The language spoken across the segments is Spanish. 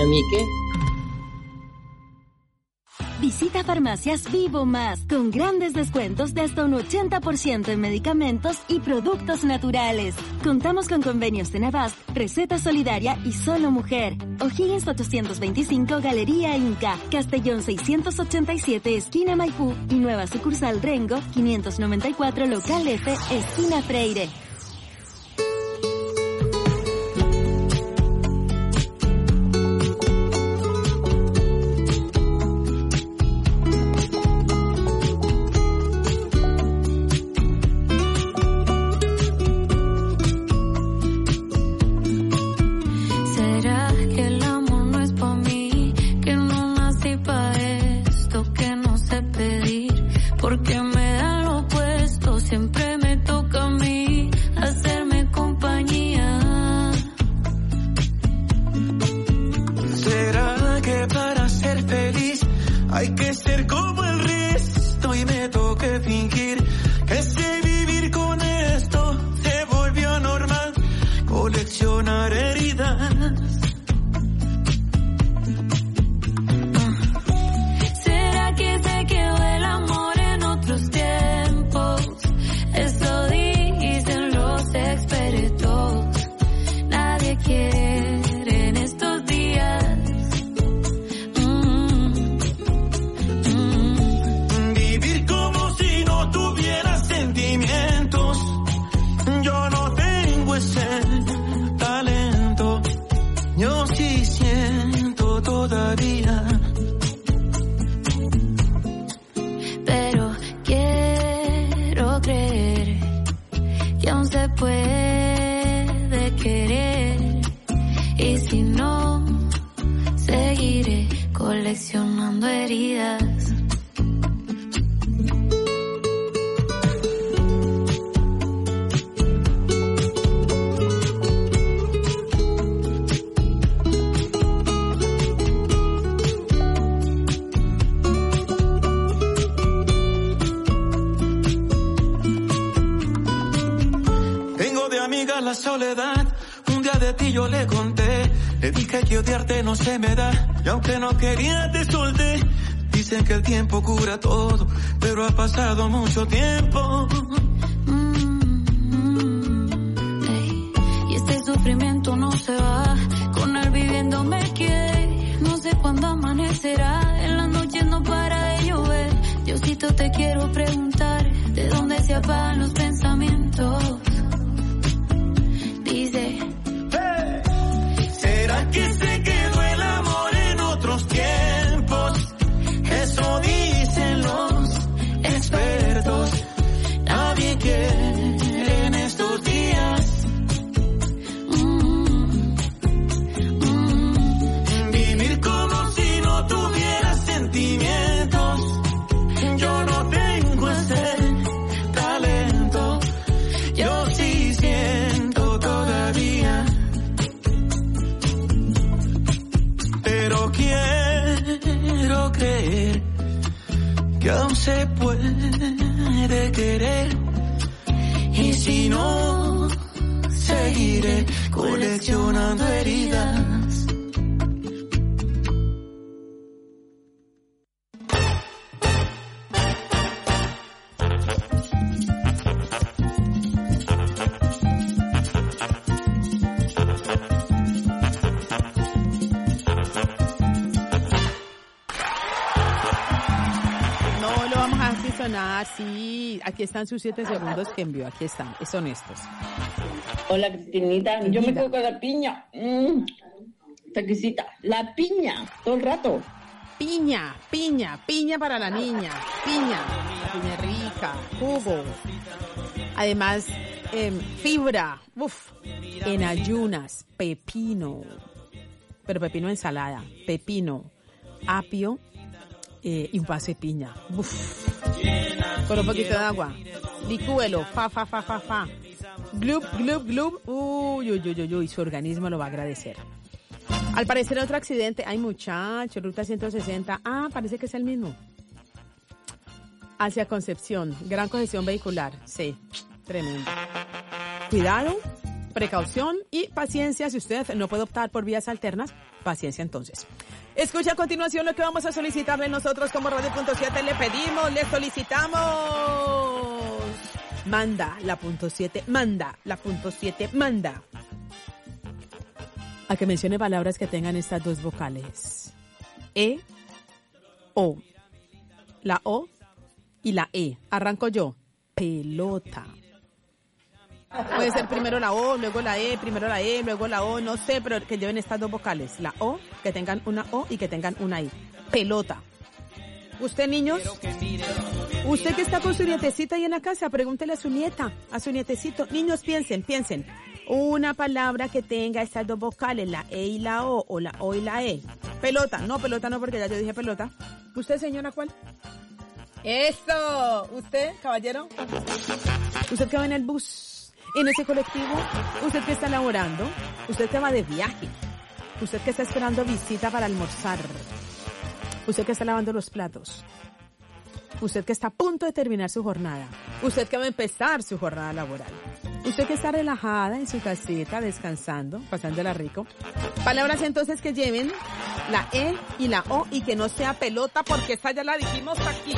a mí qué? Visita Farmacias Vivo Más, con grandes descuentos de hasta un 80% en medicamentos y productos naturales. Contamos con convenios de Navast, Receta Solidaria y Solo Mujer. O'Higgins 825, Galería Inca, Castellón 687, esquina Maipú y nueva sucursal Rengo, 594, local F, esquina Freire. La soledad, un día de ti yo le conté, le dije que odiarte no se me da, y aunque no quería te solté. Dicen que el tiempo cura todo, pero ha pasado mucho tiempo. Y este sufrimiento no se va, con él viviendo me quedé. No sé cuándo amanecerá, en las noches no para de llover. Diosito te quiero preguntar, ¿de dónde se apagan los pensamientos? Dice, ¿será que se quedó el amor en otros tiempos? Eso dicen los expertos. Nadie quiere en estos días vivir como si no tuviera sentimientos. Yo no tengo ese talento, yo sí siento todavía, pero quiero creer que aún se puede querer, y si no, seguiré coleccionando heridas. Sí, aquí están sus 7 segundos que envió, aquí están, son estos. Hola, Cristinita, yo me quedo con la piña, exquisita, la piña, todo el rato. Piña para la niña, piña rica, jugo, además fibra, en ayunas, pepino, pero pepino ensalada, pepino, apio, y un vaso de piña. Con un poquito de agua. Licúelo. Fa. Glub. Uy. Su organismo lo va a agradecer. Al parecer otro accidente. Ay, muchacho. Ruta 160. Parece que es el mismo. Hacia Concepción. Gran congestión vehicular. Sí. Tremendo. Cuidado. precaución y paciencia. Si usted no puede optar por vías alternas, paciencia entonces. Escucha a continuación lo que vamos a solicitarle nosotros como Radio.7. Le pedimos, le solicitamos. Manda la punto 7, manda la punto 7, manda. A que mencione palabras que tengan estas dos vocales. E, O. La O y la E. Arranco yo. Pelota. Puede ser primero la O, luego la E, primero la E, luego la O, no sé, pero que lleven estas dos vocales. La O, que tengan una O y que tengan una I. Pelota. Usted, niños, usted que está con su nietecita ahí en la casa, pregúntele a su nieta, a su nietecito. Niños, piensen. Una palabra que tenga estas dos vocales, la E y la O la O y la E. Pelota no, porque ya yo dije pelota. ¿Usted, señora, cuál? ¡Eso! ¿Usted, caballero? ¿Usted que va en el bus, en ese colectivo? ¿Usted que está laborando? ¿Usted que va de viaje? ¿Usted que está esperando visita para almorzar? ¿Usted que está lavando los platos? ¿Usted que está a punto de terminar su jornada? ¿Usted que va a empezar su jornada laboral? ¿Usted que está relajada en su casita, descansando, pasándola rico? Palabras entonces que lleven la E y la O y que no sea pelota, porque esta ya la dijimos aquí,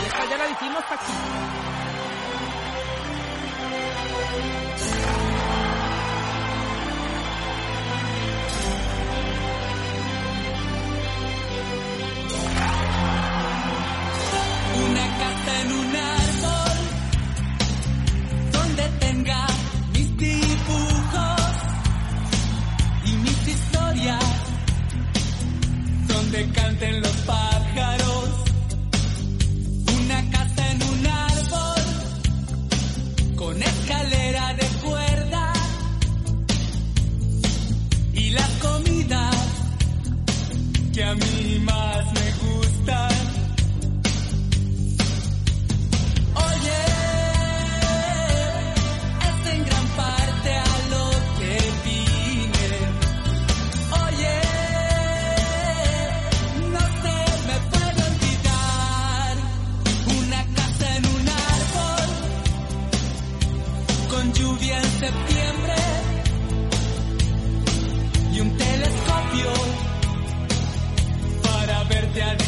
Una casa en un árbol donde tenga mis dibujos y mis historias, donde canten los pájaros. Una casa en un árbol con escalera de cuerda y las comidas que a mí más me gustan. Lluvia en septiembre y un telescopio para verte a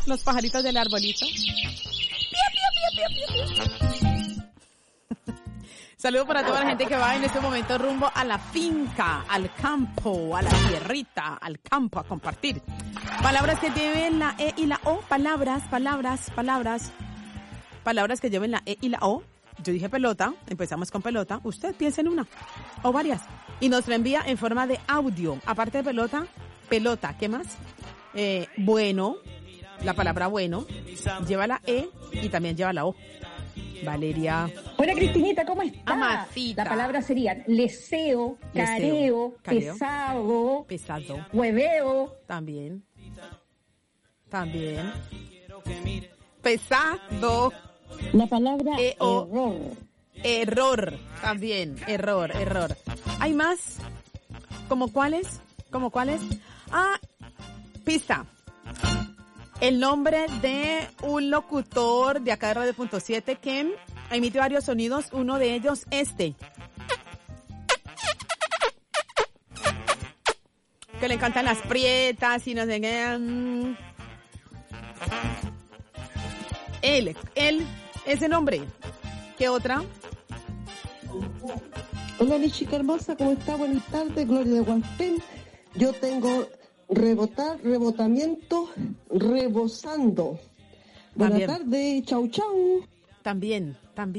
los pajaritos del arbolito. Saludos para toda la gente que va en este momento rumbo a la finca, al campo, a la tierrita, al campo, a compartir. Palabras que lleven la E y la O. Palabras que lleven la E y la O. Yo dije pelota, empezamos con pelota. Usted piensa en una o varias. Y nos la envía en forma de audio. Aparte de pelota, ¿qué más? Bueno, la palabra bueno lleva la E y también lleva la O. Valeria. Hola Cristinita, ¿cómo estás? Amacita. La palabra sería leseo, careo, pesado, hueveo. También. Pesado. La palabra error. También, error. ¿Hay más? ¿Cómo cuáles? Pista. El nombre de un locutor de acá de Radio.7 que emite varios sonidos, uno de ellos que le encantan las prietas y no sé qué. Él, ese nombre. ¿Qué otra? Hola, mi chica hermosa, ¿cómo está? Buenas tardes, Gloria de Guantén. Yo tengo rebotar, rebotamiento, rebosando. Buenas tardes, chau. También.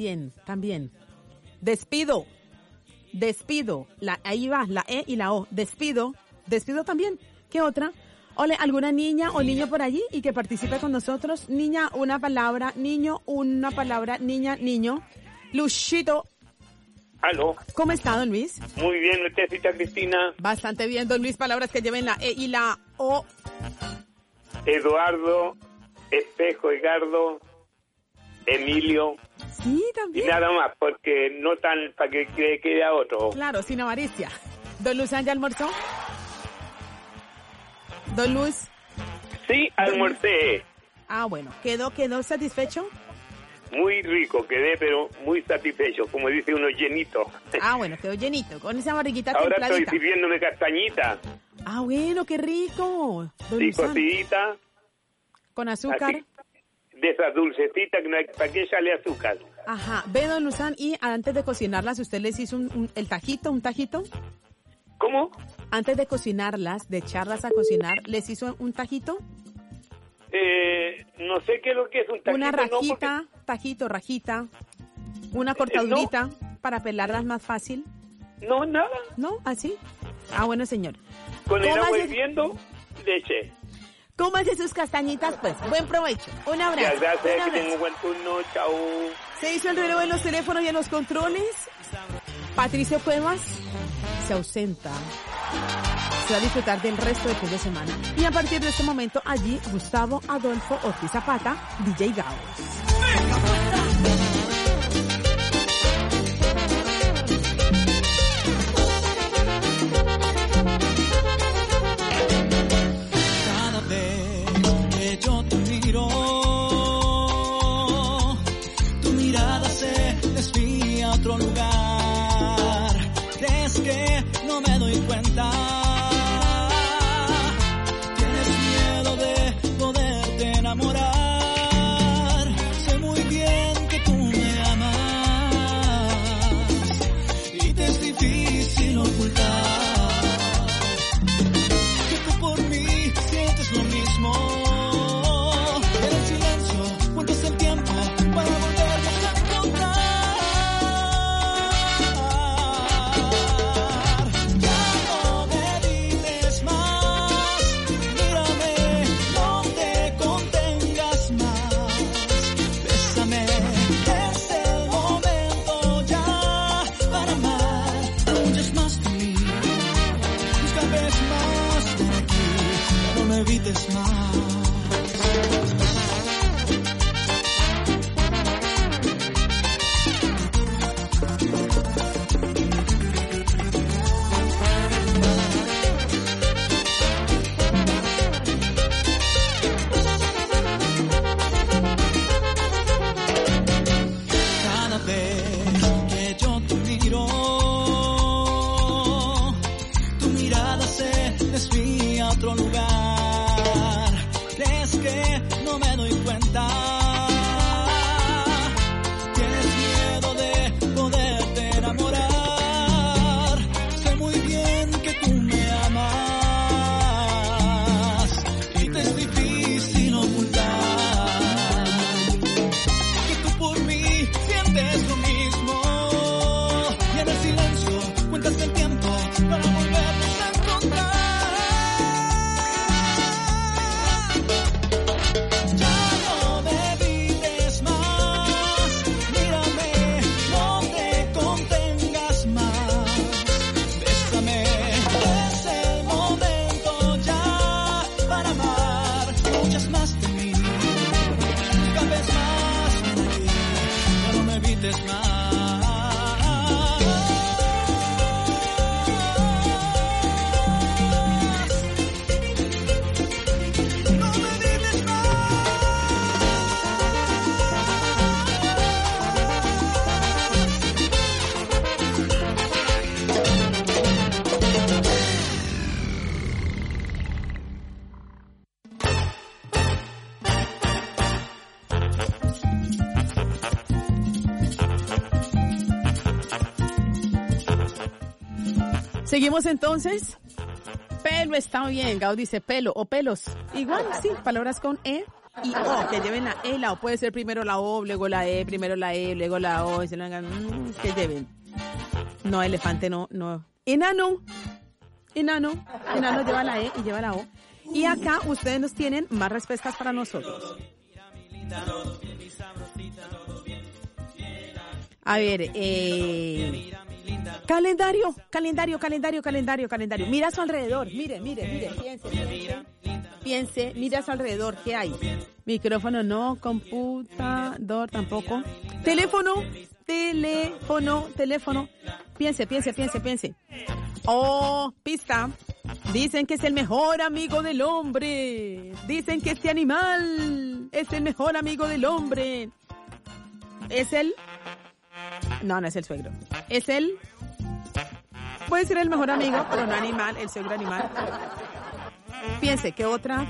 Despido. Ahí va, la E y la O. Despido también. ¿Qué otra? Hola, ¿alguna niña o niño por allí y que participe con nosotros? Niña, una palabra. Niño, una palabra. Niña, niño. Luchito. ¿Aló? ¿Cómo está, don Luis? Muy bien, usted, cita Cristina. Bastante bien, don Luis. Palabras que lleven la E y la O. Eduardo, Espejo, Edgardo, Emilio. Sí, también. Y nada más, porque no tan para que quede a otro. Claro, sin avaricia. Don Luis, ¿ya almorzó? Don Luis. Sí, almorcé. Ah, bueno. ¿Quedó satisfecho? Muy rico quedé, pero muy satisfecho, como dice uno, llenito. Ah, bueno, quedó llenito, con esa barriguita ahora templadita. Estoy sirviéndome castañita. Ah, bueno, qué rico. Sí, cocidita. Con azúcar. Así, de esas dulcecitas que no hay para que echarle azúcar. Ajá. Ve, don Luzán, y antes de cocinarlas, ¿usted les hizo un tajito? ¿Cómo? Antes de cocinarlas, de echarlas a cocinar, ¿les hizo un tajito? No sé qué es lo que es un tajito. Una rajita, no, porque... tajito, rajita. Una cortadurita para pelarlas más fácil. No, nada. ¿No? ¿Así? Ah, bueno, señor. Con el agua hirviendo, leche. Cómase sus castañitas, pues. Buen provecho. Un abrazo. Gracias, que tengo un buen turno. Chao. Se hizo el relevo en los teléfonos y en los controles. Patricio Cuevas se ausenta. Se va a disfrutar del resto del fin de semana. Y a partir de este momento, allí, Gustavo Adolfo Ortiz Zapata, DJ Gao. Cada vez que yo te miro, tu mirada se desvía a otro lugar. ¿Crees que no me doy cuenta? Tienes miedo de poderte enamorar. Sé muy bien que tú me amas y te es difícil ocultar que tú por mí sientes lo mismo. En el silencio cuentas el tiempo para volvernos a encontrar. no me doy cuenta. Tienes miedo de poderte enamorar. Sé muy bien que tú me amas y te es difícil ocultar que tú por mí sientes lo mismo. Y en el silencio cuentas el tiempo para volvernos a encontrar. Seguimos entonces. Pelo está bien. Gao dice pelo o pelos. Igual, sí, palabras con E y O, que lleven la E, la O. Puede ser primero la O, luego la E, primero la E, luego la O. Que lleven. No, elefante no. Enano lleva la E y lleva la O. Y acá ustedes nos tienen más respuestas para nosotros. A ver, calendario. Mira a su alrededor, mire, piense, mira a su alrededor, ¿qué hay? Micrófono no, computador tampoco. Teléfono. Piense. Oh, pista. Dicen que es el mejor amigo del hombre. Dicen que este animal es el mejor amigo del hombre. ¿Es él? No es el suegro. ¿Es él? Puede ser el mejor amigo, pero no animal, el suegro animal. Piense, ¿qué otra?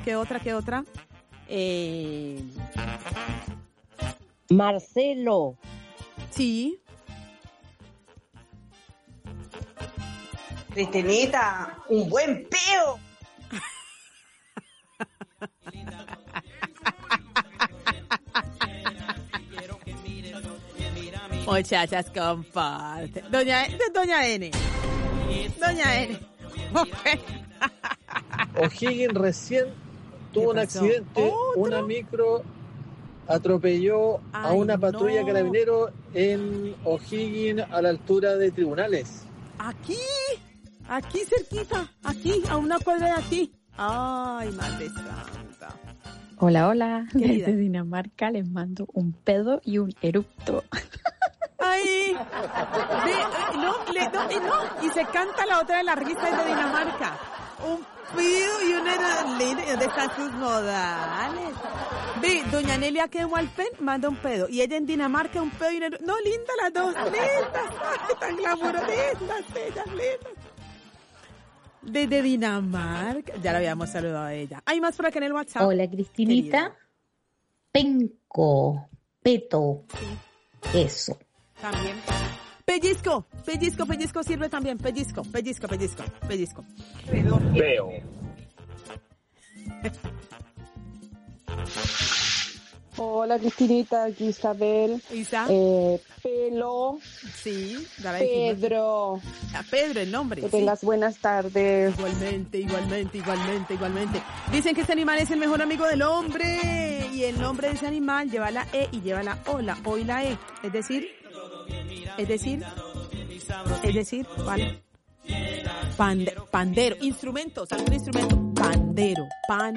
Marcelo. Sí. Cristinita, un buen peo. Muchachas, comparte. Doña N. O'Higgins recién tuvo un accidente. ¿Otro? Una micro atropelló a una patrulla de carabineros en O'Higgins a la altura de Tribunales. Aquí cerquita, a una cuadra de aquí. Ay, madre santa. Hola, desde Dinamarca les mando un pedo y un eructo. Ay, no, y se canta la otra de la risa de Dinamarca. Un pedo y un eructo. ¿Dónde están sus modales? Ve, doña Nelia que en Walpen manda un pedo, y ella en Dinamarca un pedo y un eructo. No, linda las dos, lindas, tan glamurosas, lindas. Desde Dinamarca, ya la habíamos saludado a ella. ¿Hay más por acá en el WhatsApp? Hola, Cristinita. Querida. Penco, peto, sí. Eso. También. Pellizco sirve también. Pellizco. Veo. Hola, Cristinita, aquí Isabel. Isa. Pelo. Sí, Pedro. Pedro, el nombre. Que tengas buenas tardes. Igualmente. Dicen que este animal es el mejor amigo del hombre. Y el nombre de ese animal lleva la E y lleva la O y la E. Es decir, ¿vale? Pandero. Instrumentos, algún instrumento. Pandero.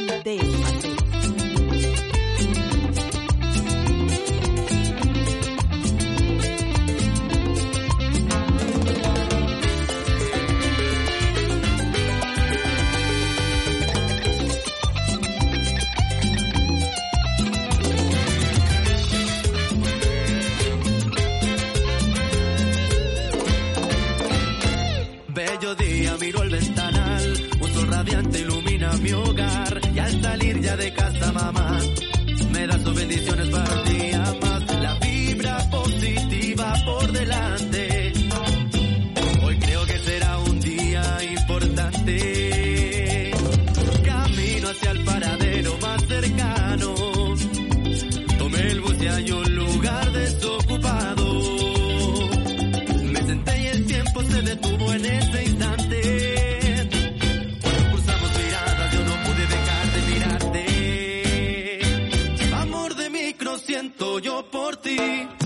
Bello día, miro el ventanal, un sol radiante ilumina mi hogar, y al salir ya de casa ti.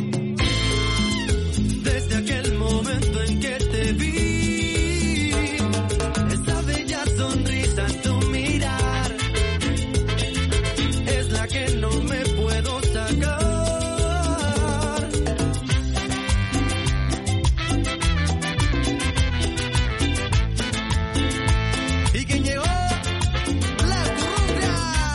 Desde aquel momento en que te vi, esa bella sonrisa en tu mirar es la que no me puedo sacar. Y quien llegó, la cumbia.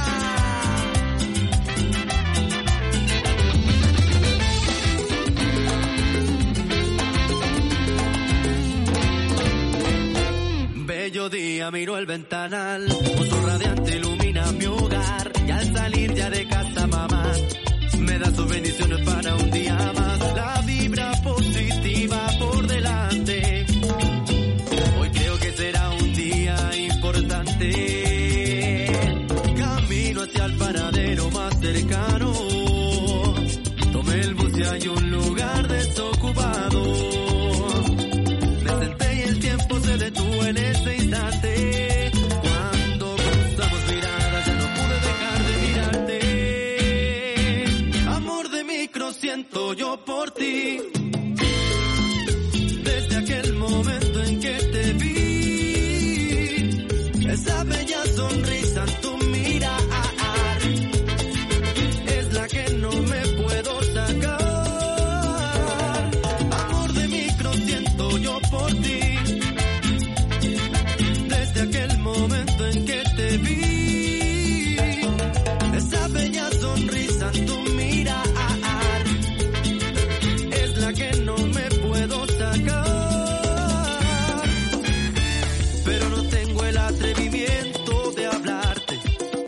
Bello día, miro el ventanal, un sol radiante ilumina mi hogar, y al salir ya de casa mamá me da sus bendiciones para un día más. La vibra positiva por delante, hoy creo que será un día importante. Camino hacia el paradero más cercano, tomé el bus y hay un lugar desocupado. Me senté y el tiempo se detuvo en ese instante. Cuando cruzamos miradas ya no pude dejar de mirarte. Amor de micro siento yo por ti. Desde aquel momento en que te vi, esa bella sonrisa en tu mirar es la que no me puedo sacar. Amor de micro siento yo por ti. Desde aquel momento en que te vi, esa bella sonrisa en tu mirar es la que no me puedo sacar. Pero no tengo el atrevimiento de hablarte,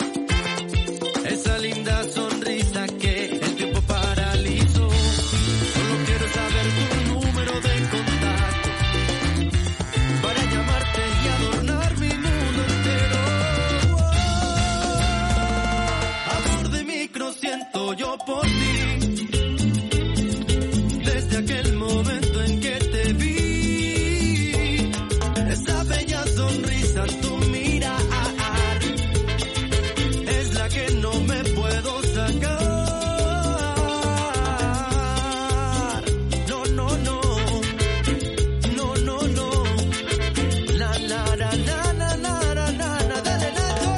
esa linda sonrisa que el tiempo paralizó. Solo quiero saber tu número de contacto para llamarte y adornar mi mundo entero. Amor de micro siento yo por ti. Desde aquel momento en que te vi, esa bella sonrisa en tu mirar es la que no me puedo sacar. No, no, no. No, no, no. La, la, la, la, la, la, la, la, la, dale, Nacho.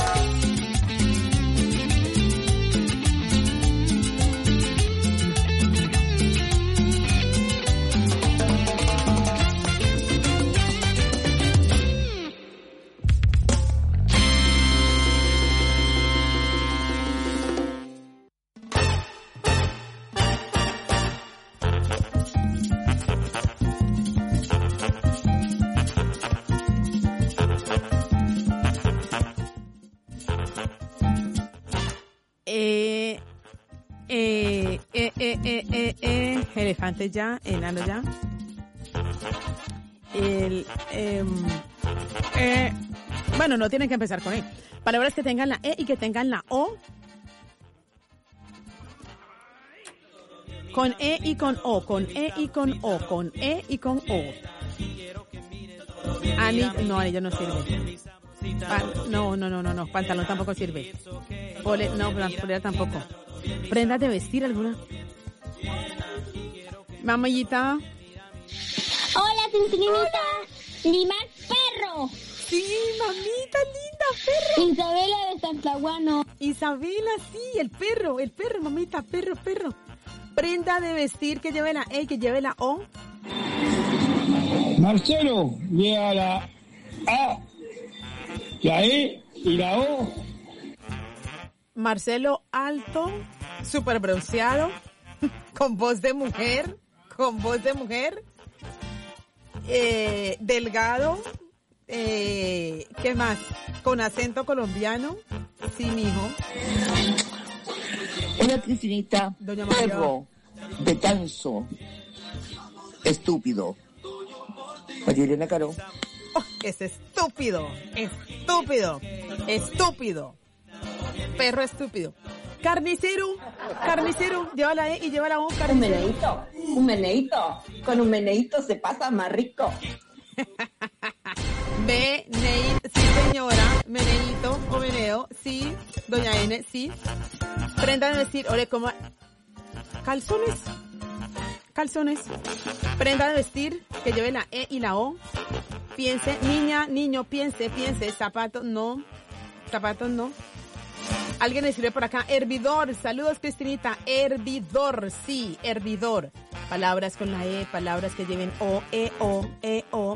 Elefante ya, enano ya. Bueno, no tienen que empezar con E. Palabras que tengan la E y que tengan la O. Con E y con O, con E y con O, con E y con O. No, anillo no sirve. No, pantalón tampoco sirve. Polera tampoco. ¿Prendas de vestir alguna? Mamallita. Hola, Tintinita. Lima perro. Sí, mamita linda, perro. Isabela de Santaguano. Isabela, sí, el perro, mamita, perro. Prenda de vestir que lleve la E y que lleve la O. Marcelo, lleva la A, la E y la O. Marcelo alto, súper bronceado, con voz de mujer, delgado, ¿qué más? Con acento colombiano, sí, mijo. Hola, Cristinita. Doña María. Perro de canso, estúpido. María Elena Caro. Oh, es estúpido. Perro estúpido. Carnicero, lleva la E y lleva la O, carnicero. Un meneíto. Con un meneíto se pasa más rico. Meneíto, sí señora, meneíto o meneo, sí, doña N, sí. Prenda de decir, ole, ¿cómo? Calzones. Prenda de vestir que lleve la E y la O. Piense, niña, niño, piense. Zapatos no. Alguien escribe por acá, hervidor. Saludos, Cristinita. Hervidor, sí, hervidor. Palabras con la E, palabras que lleven O, E-O.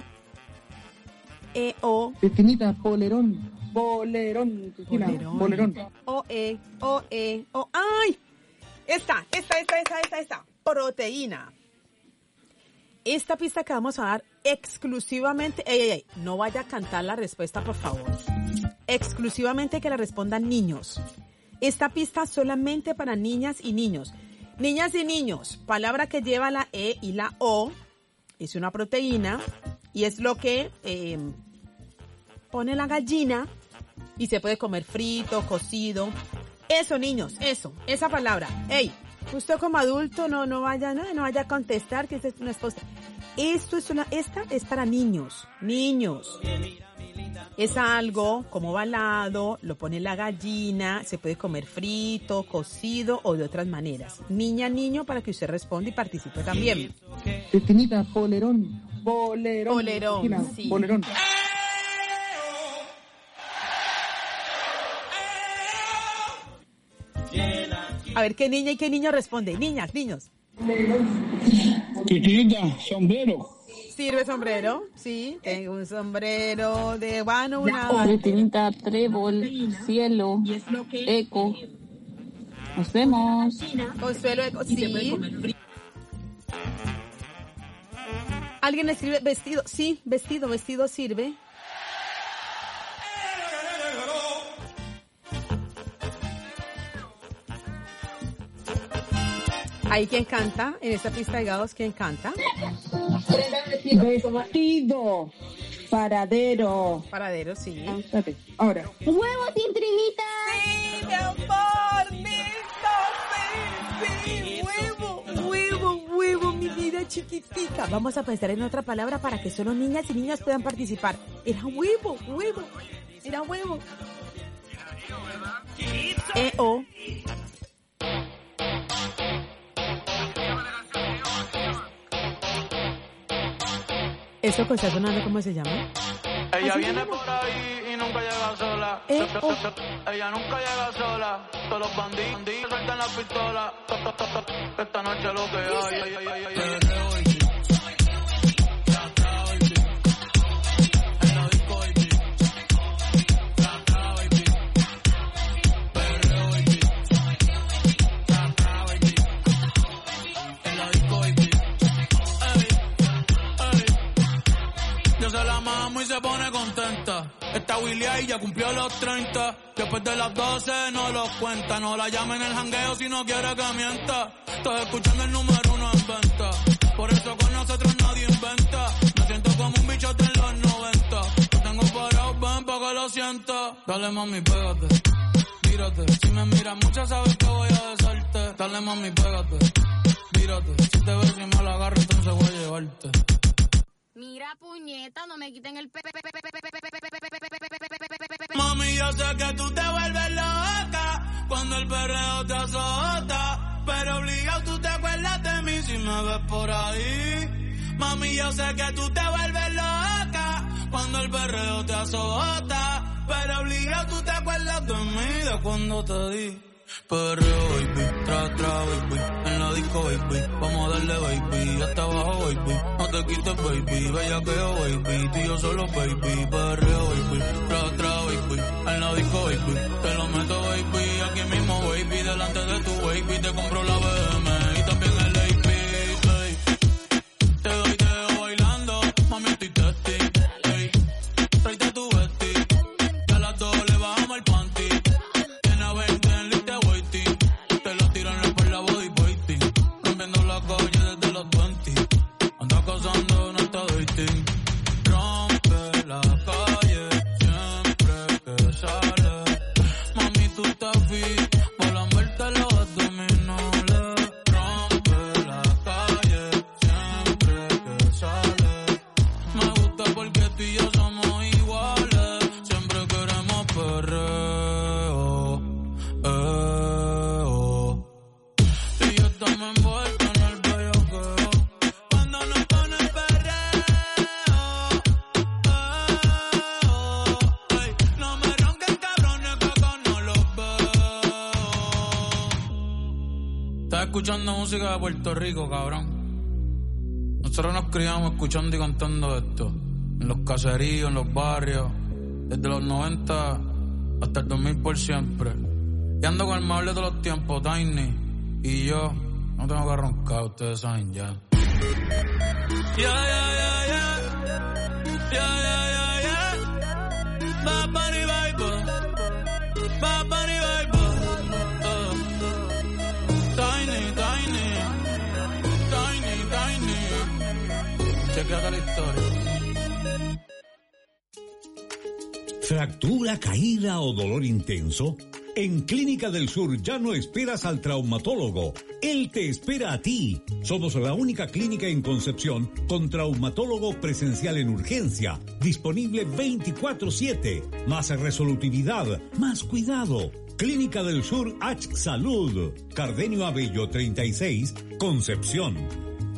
Cristinita, bolerón, Cristina, bolerón. O-E. ¡Ay! Esta. Proteína. Esta pista que vamos a dar exclusivamente... Ey, no vaya a cantar la respuesta, por favor. Exclusivamente que la respondan niños. Esta pista solamente para niñas y niños. Niñas y niños, palabra que lleva la E y la O, es una proteína y es lo que pone la gallina y se puede comer frito, cocido. Eso, niños, esa palabra. Ey, usted como adulto no vaya a contestar que esta es una respuesta. Esta es para niños. Es algo como ovalado, lo pone la gallina, se puede comer frito, cocido o de otras maneras. Niña, niño, para que usted responda y participe también. Cristinita, bolerón, Cristina, sí. Bolerón. A ver, ¿qué niña y qué niño responde? Niñas, niños. Cristinita, sombrero. ¿Sirve sombrero? Sí, tengo un sombrero de una... Cristinita, trébol, cielo, eco. Nos vemos. Consuelo, eco, sí. ¿Alguien escribe vestido? Sí, vestido sirve. ¿Hay quien canta? En esta pista de gatos, ¿quién canta? Vestido. Paradero. Paradero, sí. Ahora. ¡Huevo sin trinita! ¡Sí, mi amor! ¡Sí! ¡Huevo, mi vida chiquitita! Vamos a pensar en otra palabra para que solo niñas y niñas puedan participar. Era huevo. Era huevo. E-O. ¿Esto que está sonando, cómo se llama? Ella viene por ahí y nunca llega sola. Ella nunca llega sola. Todos los bandidos sueltan la pistola. Esta noche lo que hay. Y se pone contenta. Esta Willy ahí ya cumplió los 30. Después de las 12 no los cuenta. No la llamen el jangueo si no quiere que mienta. Estás escuchando el número 1 en venta. Por eso con nosotros nadie inventa. Me siento como un bichote en los 90. Lo tengo parado, ven pa' que lo sienta. Dale mami, pégate, mírate. Si me miras mucho sabes que voy a besarte. Dale mami, pégate, mírate. Si te ves y me la agarro entonces voy a llevarte. Mira, puñeta, no me quiten el Mami, yo sé que tú te vuelves loca cuando el perreo te azota, pero obligado tú te acuerdas de mí si me ves por ahí. Mami, yo sé que tú te vuelves loca cuando el perreo te azota, pero obligado tú te acuerdas de mí de cuando te di. Perreo, baby, tra, baby, en la disco, baby, vamos a darle, baby, hasta abajo, baby, no te quites, baby, bellaqueo, baby, tú y yo solo, baby, perreo, baby, tra, baby, en la disco, baby, te lo meto, baby, aquí mismo, baby, delante de tu baby, te compro la BM y también el AP, hey. Te doy dedo bailando, mami, estoy testy, hey. Tráete tu vesti, que a las 2 le bajamos el panty. Acosando, no está dating. Rompe la calle siempre que sale. Estás escuchando música de Puerto Rico, cabrón. Nosotros nos criamos escuchando y cantando esto. En los caseríos, en los barrios. Desde los 90 hasta el 2000 por siempre. Y ando con el mable de los tiempos, Tiny. Y yo no tengo que roncar, ustedes saben ya. Bad Bunny Bible. Bad Bunny Bible. Tiny. Chequeate la historia. ¿Fractura, caída o dolor intenso? En Clínica del Sur ya no esperas al traumatólogo. Él te espera a ti. Somos la única clínica en Concepción con traumatólogo presencial en urgencia, disponible 24/7. Más resolutividad, más cuidado. Clínica del Sur H Salud. Cardenio Abello 36, Concepción.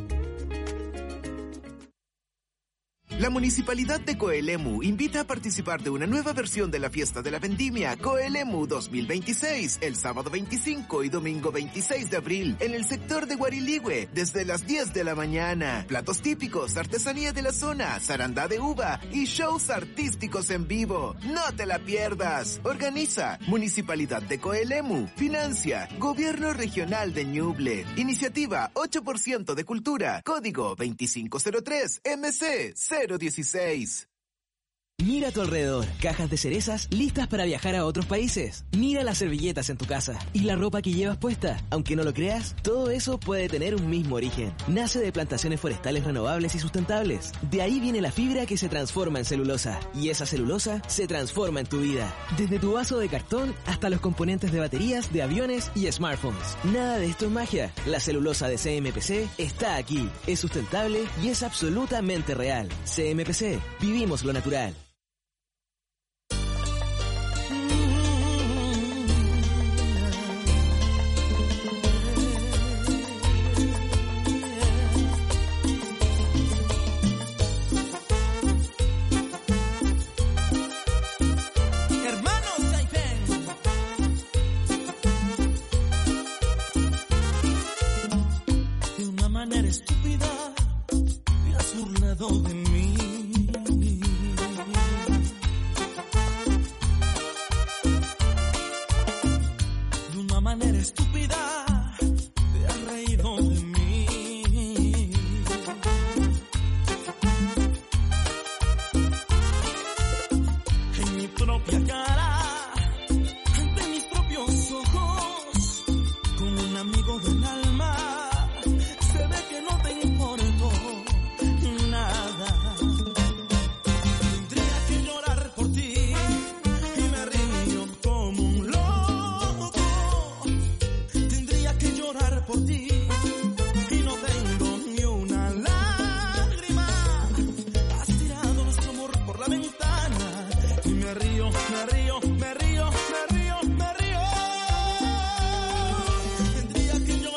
La Municipalidad de Coelemu invita a participar de una nueva versión de la Fiesta de la Vendimia Coelemu 2026, el sábado 25 y domingo 26 de abril, en el sector de Guariligüe, desde las 10 de la mañana. Platos típicos, artesanía de la zona, zarandá de uva y shows artísticos en vivo. ¡No te la pierdas! Organiza Municipalidad de Coelemu. Financia Gobierno Regional de Ñuble. Iniciativa 8% de Cultura. Código 2503 MC 016. Mira a tu alrededor, cajas de cerezas listas para viajar a otros países. Mira las servilletas en tu casa y la ropa que llevas puesta. Aunque no lo creas, todo eso puede tener un mismo origen. Nace de plantaciones forestales renovables y sustentables. De ahí viene la fibra que se transforma en celulosa. Y esa celulosa se transforma en tu vida. Desde tu vaso de cartón hasta los componentes de baterías, de aviones y smartphones. Nada de esto es magia. La celulosa de CMPC está aquí. Es sustentable y es absolutamente real. CMPC, vivimos lo natural. Estúpida, te has burlado de mí. De una manera estúpida, te has reído de mí. En mi propia cara, ante mis propios ojos, con un amigo del alma. Que no te importó nada. Tendría que llorar por ti y me río como un loco. Tendría que llorar por ti y no tengo ni una lágrima. Has tirado nuestro amor por la ventana y me río, me río, me río, me río, me río. Tendría que llorar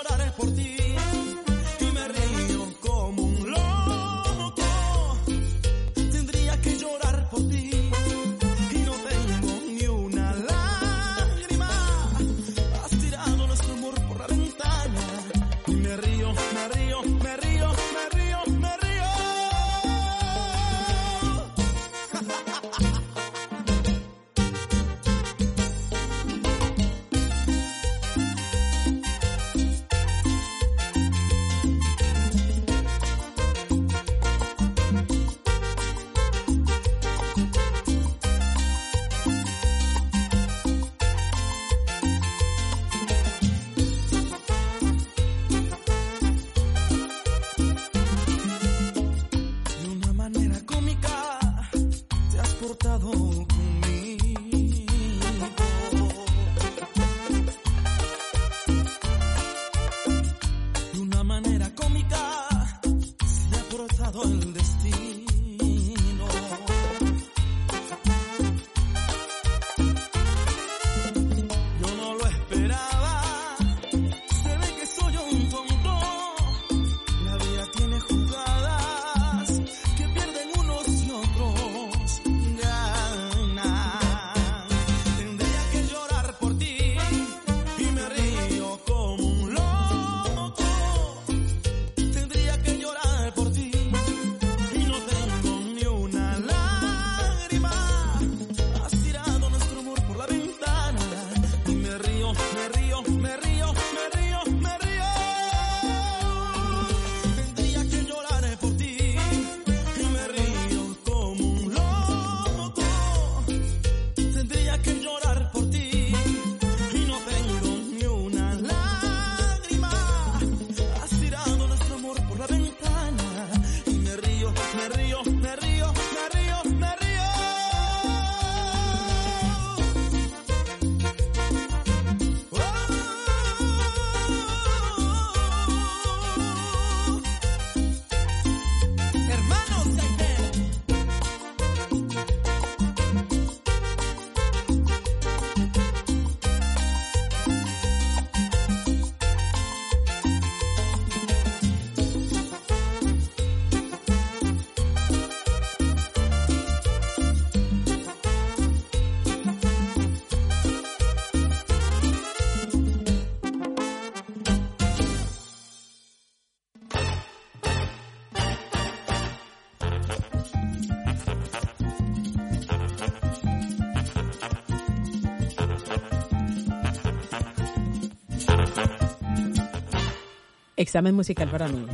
Examen musical para mí.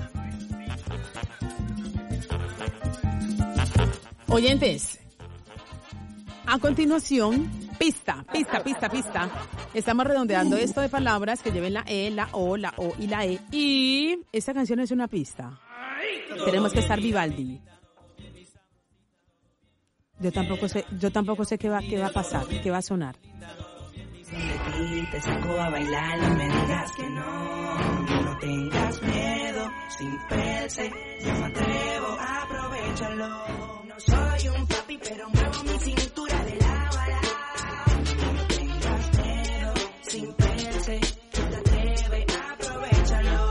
Oyentes, a continuación, pista. Estamos redondeando esto de palabras que lleven la E, la O y la E. Y esta canción es una pista. Tenemos que estar Vivaldi. Yo tampoco sé qué va a pasar, qué va a sonar. Te saco a bailar, no me digas que no tengas miedo, sin perse, yo me atrevo, aprovechalo. No soy un papi, pero muevo mi cintura de lado a lado. No tengas miedo, sin perse, tú te atreves, aprovechalo.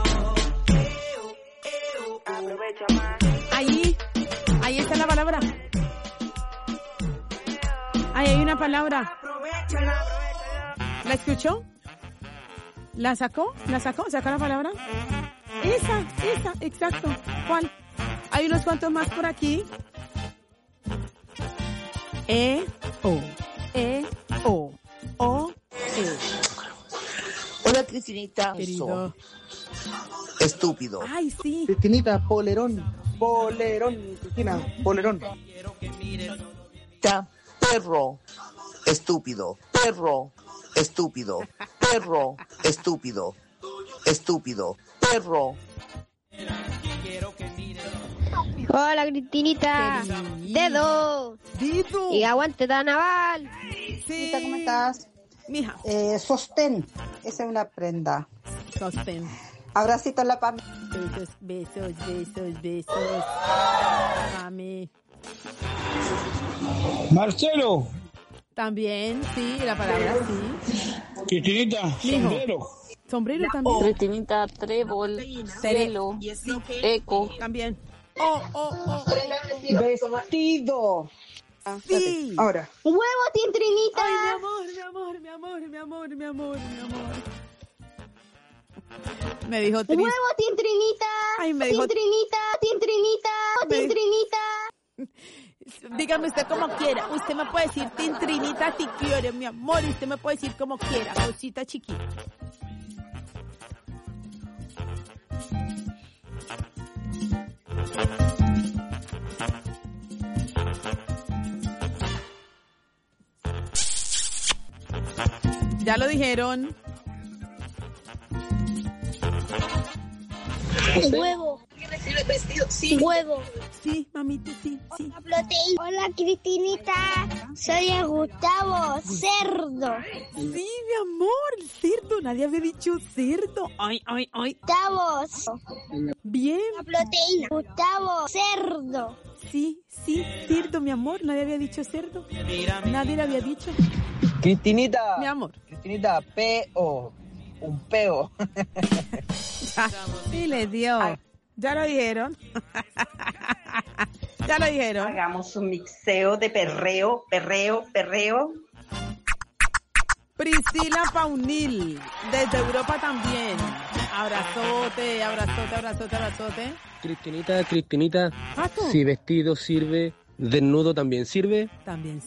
Aprovecha más. Ahí está la palabra. Ahí hay una palabra. ¿La escuchó? ¿La sacó? ¿Sacó la palabra? Esa, exacto. ¿Cuál? Hay unos cuantos más por aquí. O. Hola, Cristinita. Querido. Estúpido. Ay, sí. Cristinita, polerón, Cristina, polerón. Perro. Estúpido. Perro. Estúpido. Perro. Estúpido. Perro. Hola, Cristinita. Dedo. Y aguante da naval. Sí. ¿Cómo estás? Mija. Sostén. Esa es una prenda. Sostén. Abracito en la pam. Besos. Mami. Marcelo. También, sí, la palabra sí. Cristinita, sombrero. Sombrero también. Cristinita, trébol, cielo, eco. También. Vestido. Sí. Ahora. ¡Huevo, Tintrinita! Ay, mi amor. Me dijo Tris. ¡Huevo, Tintrinita! Ay, me dijo Tintrinita. Dígame usted como quiera. Usted me puede decir Tintrinita si quiere, mi amor. Y usted me puede decir como quiera, cosita chiquita. Ya lo dijeron. Huevo. Sí. Huevo. Sí, mamita, sí. Hola, Cristinita. Soy el Gustavo, cerdo. Sí, mi amor, cerdo. Nadie había dicho cerdo. Ay. Gustavo. Bien. Proteína. Gustavo, cerdo. Sí, cerdo, mi amor. Nadie había dicho cerdo. Nadie le había dicho. Cristinita. Mi amor. Cristinita, peo. Un peo. Sí, le dio. Ay. Ya lo dijeron. Hagamos un mixeo de perreo. Priscila Paunil, desde Europa también. Abrazote. Cristinita. ¿Pato? Si vestido sirve, desnudo también sirve. También.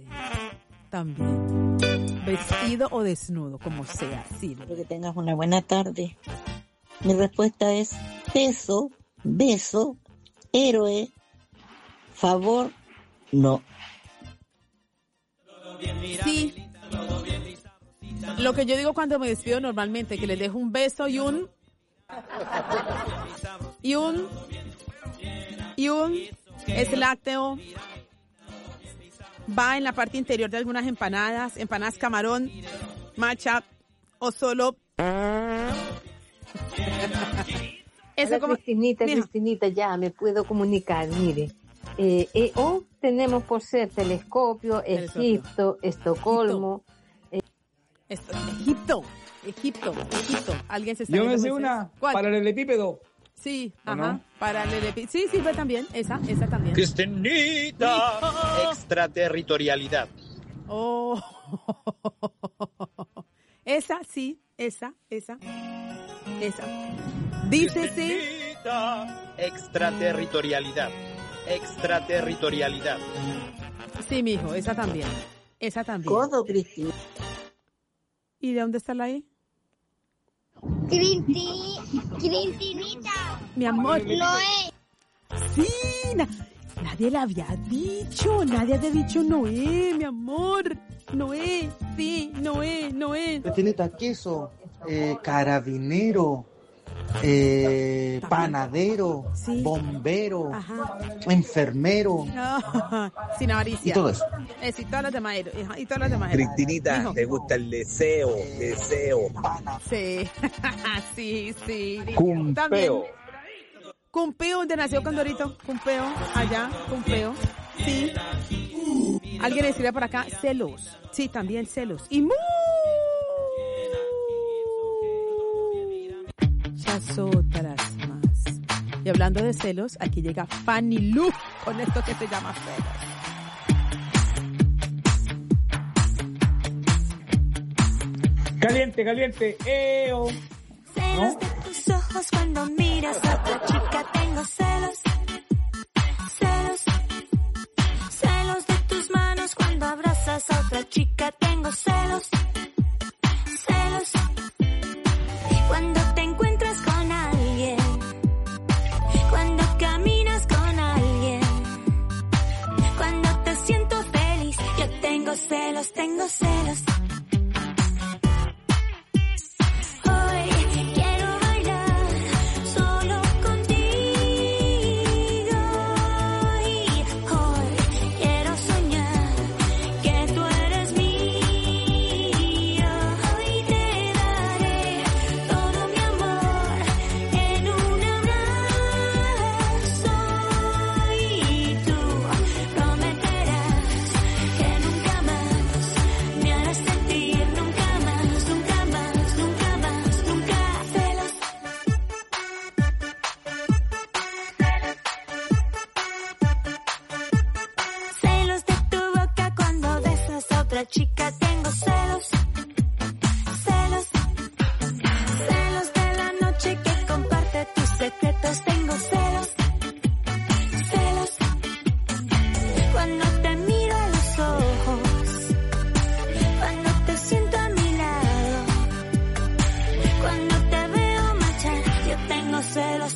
Vestido o desnudo, como sea, sirve. Espero que tengas una buena tarde. Mi respuesta es beso, héroe, favor, no. Sí. Lo que yo digo cuando me despido normalmente, que les dejo un beso y un es lácteo. Va en la parte interior de algunas empanadas camarón, matcha o solo. Eso. Hola, Cristinita, ya me puedo comunicar, mire. Tenemos por ser telescopio, Egipto, Estocolmo. Egipto. Alguien se está Yo me sé una. ¿Cuál? Paralelepípedo. Sí, ajá. No? Paralelepípedo. Sí, sirve también. Esa también. Cristinita. Extraterritorialidad. Oh. Esa, sí. Esa. Dícese. Extraterritorialidad. Sí, mijo, esa también. Codo, Cristina. ¿Y de dónde está la E? Cristinita. Mi amor. Noé. Sí, nadie le había dicho. Nadie había dicho Noé, mi amor. Noé, sí, Noé. Cristinita, queso, carabinero, panadero, sí. Bombero, ajá. Enfermero. Sin avaricia. Y todo eso. Y todas las demás. Y todas las demás. Cristinita, Hijo. ¿te gusta el deseo? Sí. sí. Cumpeo. También. Cumpeo, donde nació Condorito. Cumpeo, allá, Cumpeo. Sí. Alguien escribe por acá, celos. Sí, también celos. Y muchas otras más. Y hablando de celos, aquí llega Fanny Lu con esto que se llama celos. Caliente. Celos de tus ojos cuando miras a otra chica, tengo celos. Celos de tus manos cuando abrazas a otra chica, tengo celos. Cuando te encuentras con alguien, cuando caminas con alguien, cuando te siento feliz, yo tengo celos. Chica, tengo celos. Celos de la noche que comparte tus secretos, tengo celos. Cuando te miro a los ojos, cuando te siento a mi lado, cuando te veo marchar, yo tengo celos.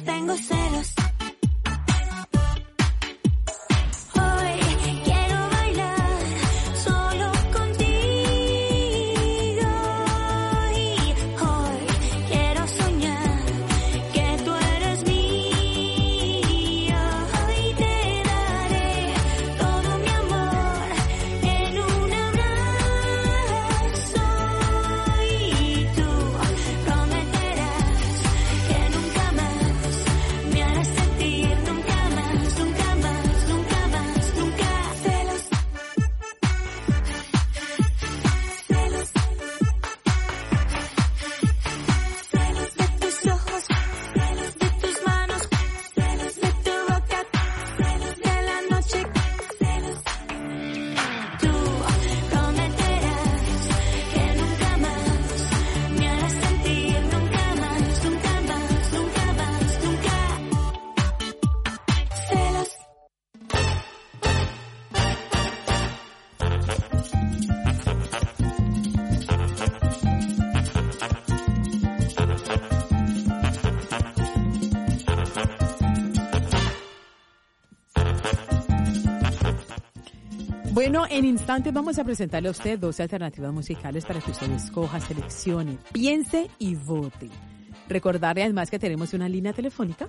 Bueno, en instantes vamos a presentarle a usted 12 alternativas musicales para que usted escoja, seleccione, piense y vote. Recordarle además que tenemos una línea telefónica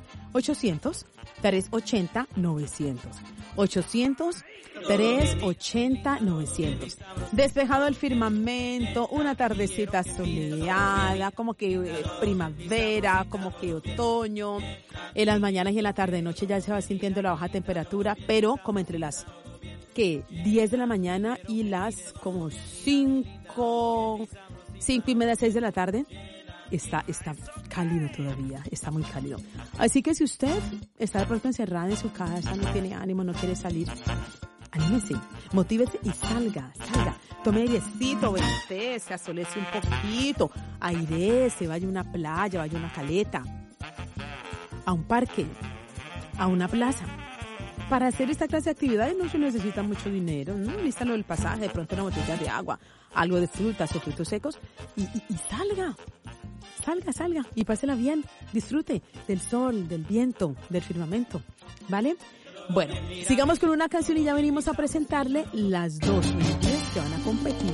800-380-900. 800-380-900. Despejado el firmamento, una tardecita soleada, como que primavera, como que otoño. En las mañanas y en la tarde noche ya se va sintiendo la baja temperatura, pero como entre las 10 de la mañana y las como 5 y media, 6 de la tarde, está cálido todavía, está muy cálido. Así que si usted está de pronto encerrada en su casa, no tiene ánimo, no quiere salir, anímese, motívese y salga. Tome airecito, vente, se asolece un poquito, airece, vaya a una playa, vaya a una caleta, a un parque, a una plaza. Para hacer esta clase de actividades no se necesita mucho dinero, no necesita lo del pasaje, de pronto una botella de agua, algo de frutas o frutos secos y salga. salga y pásela bien. Disfrute del sol, del viento, del firmamento, ¿vale? Bueno, sigamos con una canción y ya venimos a presentarle las dos melodías que van a competir.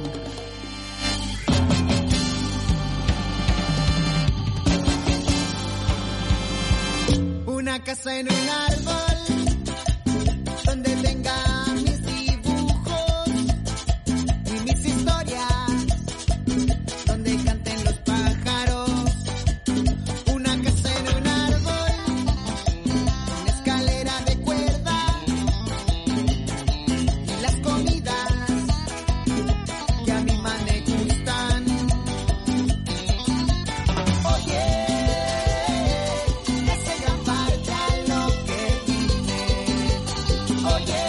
Una casa en un árbol donde tenga mis dibujos y mis historias, donde canten los pájaros. Una casa en un árbol, una escalera de cuerda y las comidas que a mi mamá le gustan. Oye, ese gran parque a lo que vine. Oye,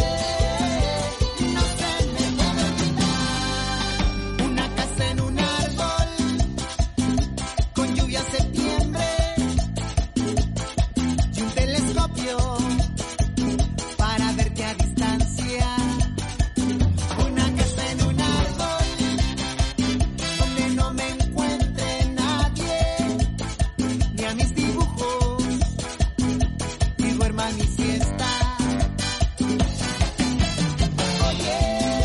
no se me puede olvidar. Una casa en un árbol, con lluvia septiembre, y un telescopio para verte a distancia. Una casa en un árbol, donde no me encuentre nadie, ni a mis dibujos, y duerma mi siesta. Oye,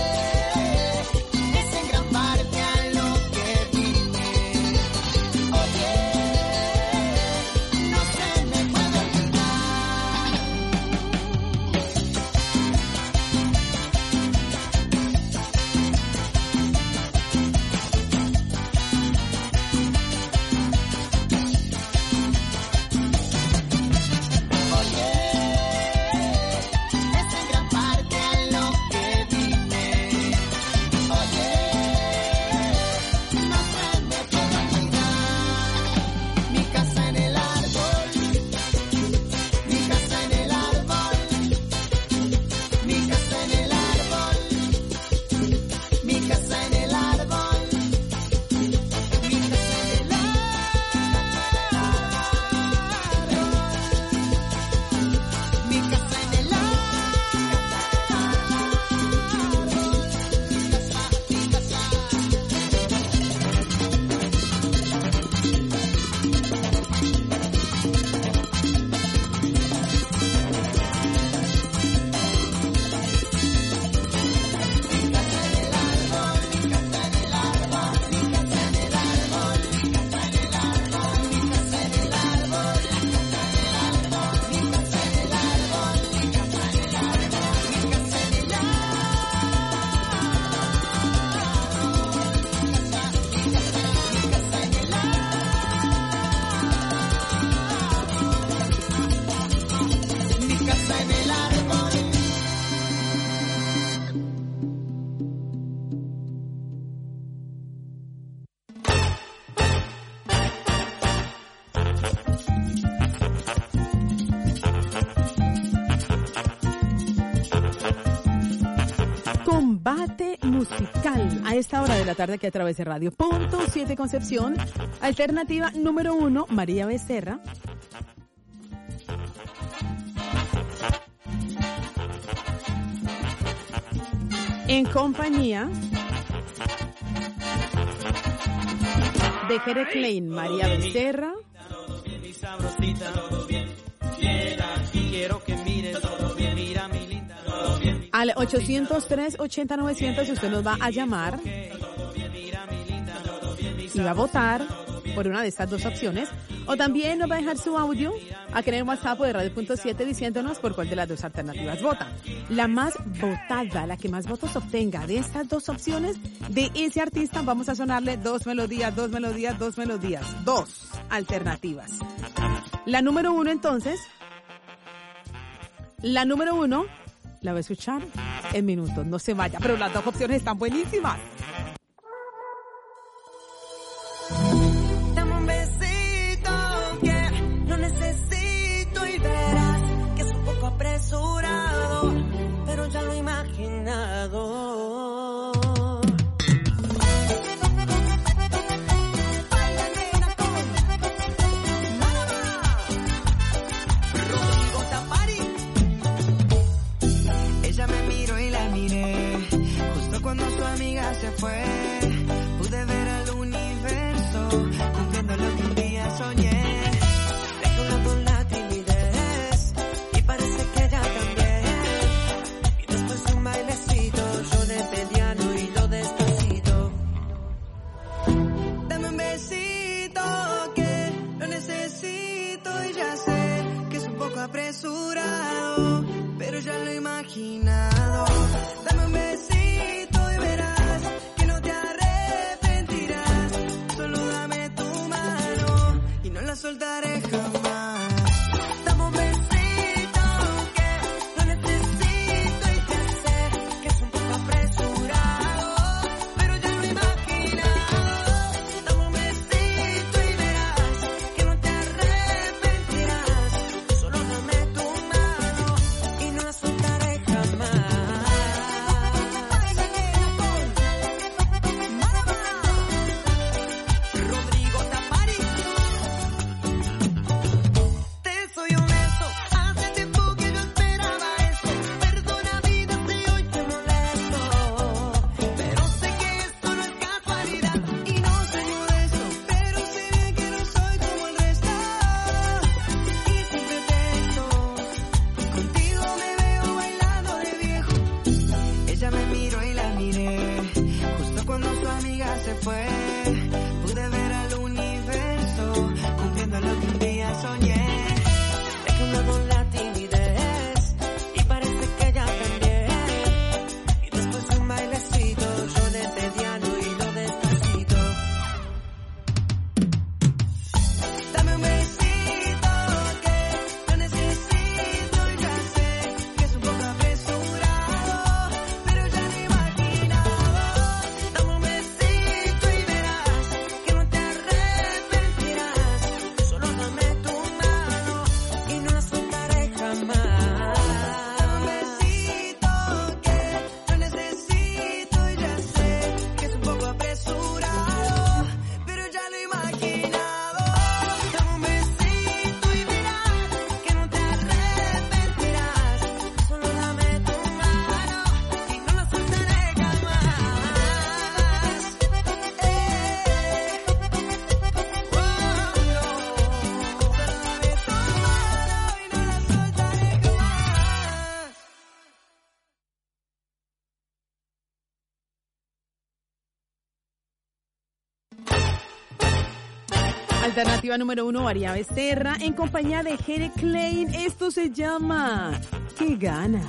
es en gran parte a lo que vine. Oye, no se me puede olvidar. Es en gran parte a lo que vine. Oye, no se me puede olvidar. Mi casa en el árbol, mi casa en el árbol, mi casa en el árbol, mi casa en el árbol, mi casa en el árbol, mi casa en el árbol. Mi casa en el árbol. Combate musical a esta hora de la tarde que a través de Radio Punto 7 Concepción, alternativa número 1, María Becerra. En compañía de Jere Klein, María Becerra. Al 803-80-900 usted nos va a llamar y va a votar por una de estas dos opciones, o también nos va a dejar su audio aquí en el WhatsApp de Radio Punto 7 diciéndonos por cuál de las dos alternativas vota. La más votada, la que más votos obtenga de estas dos opciones, de ese artista, vamos a sonarle dos alternativas. La número uno, entonces, la voy a escuchar en minutos, no se vaya, pero las dos opciones están buenísimas. Dame un besito que lo necesito y verás que es un poco apresurado, pero ya lo he imaginado. Ella me miró y la miré, justo cuando su amiga se fue, pude ver al universo cumpliendo Alternativa número 1, María Becerra, en compañía de Jere Klein. Esto se llama ¿Qué ganas?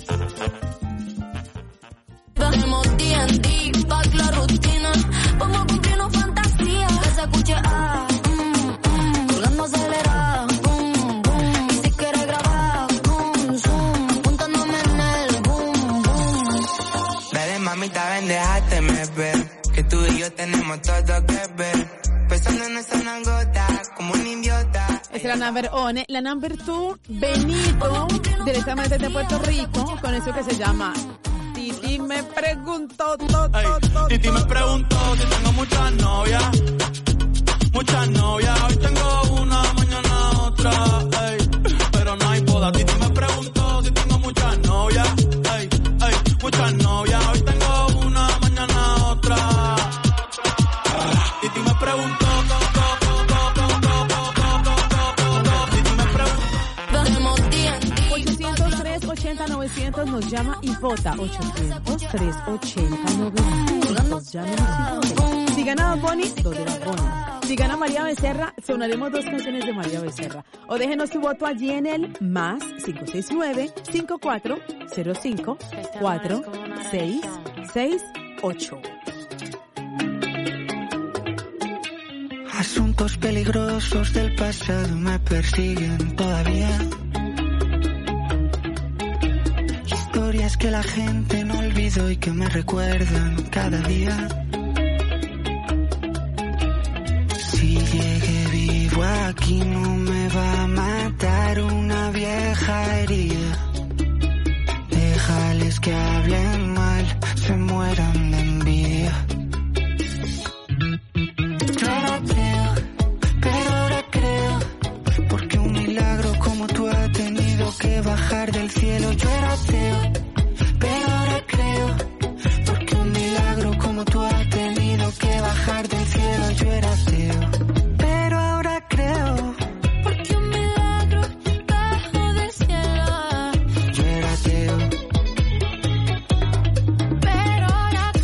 Bajemos D&D, back la rutina. Vamos a cumplirnos fantasía. Que se escuche colgando acelerada, boom, boom. Y si quieres grabar, boom, zoom. Apuntándome en el boom, boom. Dale mamita, ven, déjate ver. Que tú y yo tenemos todo que ver. Pensando en esa nalgota, como un idiota. Es la number one, la number 2, Benito, directamente de Puerto Rico, con eso que se llama Titi me preguntó, Titi me preguntó si tengo muchas novias. Muchas novias, hoy tengo una, mañana otra, ey. Pero no hay boda. Titi me preguntó si tengo muchas novias, ey, ey. Muchas novias, hoy tengo una, mañana otra. Titi me preguntó. Bajemos D&D. 800-380-900 nos llama y vota. 800-380-900. Llámenos y voten. Si gana Bonnie, 2 de Bad Bunny. Si gana María Becerra, sonaremos 2 canciones de María Becerra. O déjenos tu voto allí en el más 569-5405-4668. Asuntos peligrosos del pasado me persiguen todavía. Historias que la gente no olvidó y que me recuerdan cada día. Si llegué vivo aquí no me va a matar una vieja herida. Déjales que hablen mal, se mueran de envidia. Que bajar del cielo, yo era ateo, pero ahora creo, porque un milagro como tú has tenido que bajar del cielo, yo era ateo, pero ahora creo, porque un milagro bajó del cielo, yo era ateo, pero ahora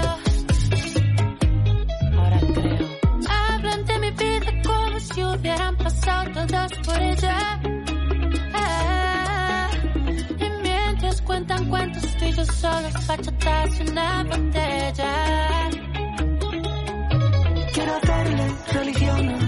creo, hablan de mi vida como si hubieran pasado todas por ella. Cuentan cuentos tú y yo solos, bachatas y una botella. Quiero hacerle religión